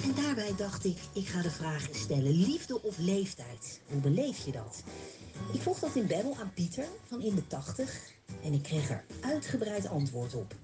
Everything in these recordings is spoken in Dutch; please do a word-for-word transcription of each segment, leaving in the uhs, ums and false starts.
En daarbij dacht ik, ik ga de vraag stellen. Liefde of leeftijd? Hoe beleef je dat? Ik vroeg dat in Babbel aan Pieter van in de tachtig. En ik kreeg er uitgebreid antwoord op.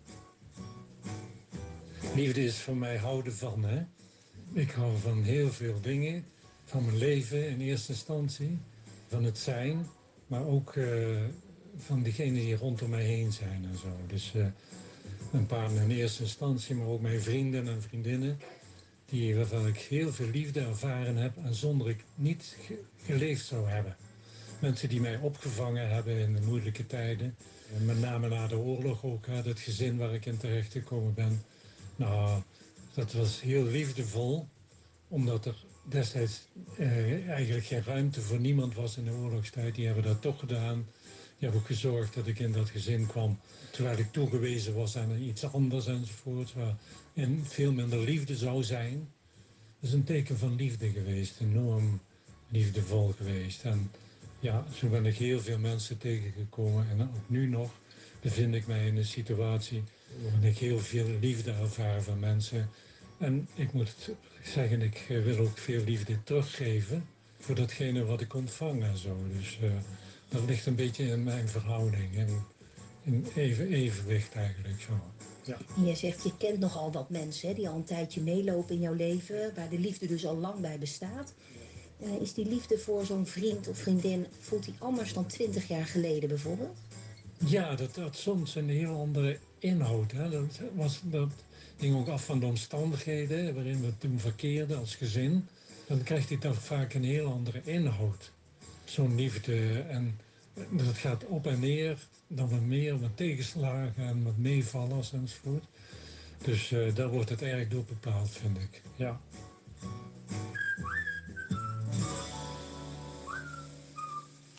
Liefde is voor mij houden van, hè. Ik hou van heel veel dingen. Van mijn leven in eerste instantie. Van het zijn. Maar ook uh, van diegenen die rondom mij heen zijn en zo. Dus uh, mijn partner in eerste instantie, maar ook mijn vrienden en vriendinnen. Die, waarvan ik heel veel liefde ervaren heb en zonder ik niet ge- geleefd zou hebben. Mensen die mij opgevangen hebben in de moeilijke tijden. En met name na de oorlog ook, hè, het gezin waar ik in terecht gekomen ben. Nou, dat was heel liefdevol. Omdat er destijds eh, eigenlijk geen ruimte voor niemand was in de oorlogstijd. Die hebben dat toch gedaan. Die hebben ook gezorgd dat ik in dat gezin kwam. Terwijl ik toegewezen was aan iets anders enzovoort. Waar en veel minder liefde zou zijn. Dat is een teken van liefde geweest. Enorm liefdevol geweest. En ja, zo ben ik heel veel mensen tegengekomen. En ook nu nog bevind ik mij in een situatie waarin ik heel veel liefde ervaar van mensen. En ik moet zeggen, ik wil ook veel liefde teruggeven voor datgene wat ik ontvang en zo. Dus uh, dat ligt een beetje in mijn verhouding. In, in even, evenwicht eigenlijk zo. Ja. En jij zegt, je kent nogal wat mensen hè, die al een tijdje meelopen in jouw leven. Waar de liefde dus al lang bij bestaat. Uh, is die liefde voor zo'n vriend of vriendin, voelt die anders dan twintig jaar geleden bijvoorbeeld? Ja, dat had soms een heel andere inhoud. Hè. Dat, was, dat hing ook af van de omstandigheden waarin we toen verkeerden als gezin. Dan krijgt hij toch vaak een heel andere inhoud. Zo'n liefde. En dat gaat op en neer. Dan wat meer, wat tegenslagen en wat meevallers enzovoort. Dus uh, daar wordt het erg door bepaald, vind ik. Ja.